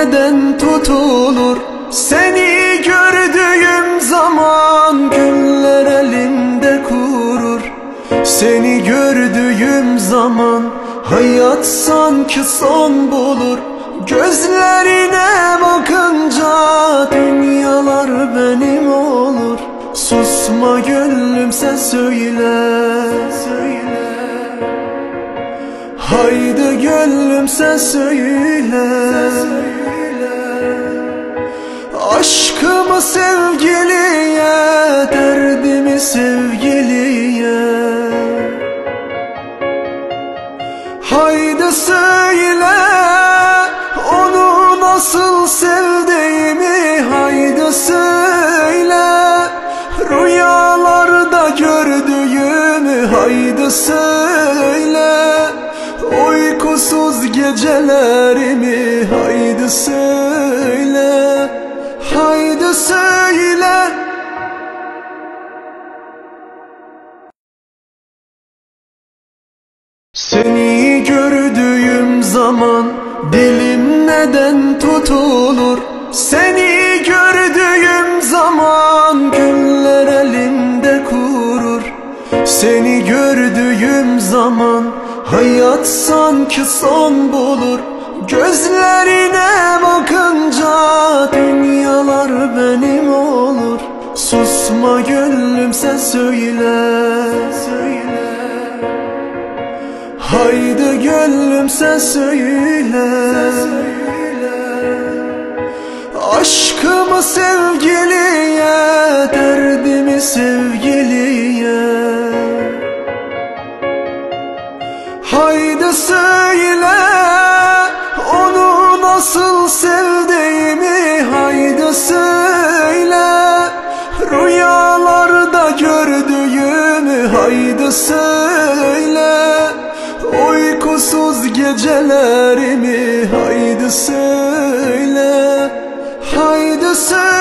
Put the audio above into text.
neden tutulur? Seni gördüğüm zaman güller elimde kurur. Seni gördüğüm zaman hayat sanki son bulur. Gözlerine bakınca dünyalar benim olur. Susma gönlüm sen söyle, söyle. Haydi gönlüm sen söyle, söyle. Aşkımı sevgiliye, derdimi sevgiliye. Haydi söyle onu nasıl sevdiğimi. Haydi söyle rüyalarda gördüğümü. Haydi söyle uykusuz gecelerimi. Haydi söyle, haydi söyle. Seni gördüğüm zaman dilim neden tutulur? Seni gördüğüm zaman güller elimde kurur. Seni gördüğüm zaman hayat sanki son bulur. Gözlerine bakınca dünyalar benim olur. Susma gönlüm sen söyle, söyle. Haydi gönlüm sen söyle, söyle. Aşkımı sevgiliye, derdimi sevgiliye. Haydi söyle onu nasıl sevdiğimi. Haydi söyle rüyalarda gördüğümü. Haydi söyle uykusuz gecelerimi. Haydi söyle, haydi söyle.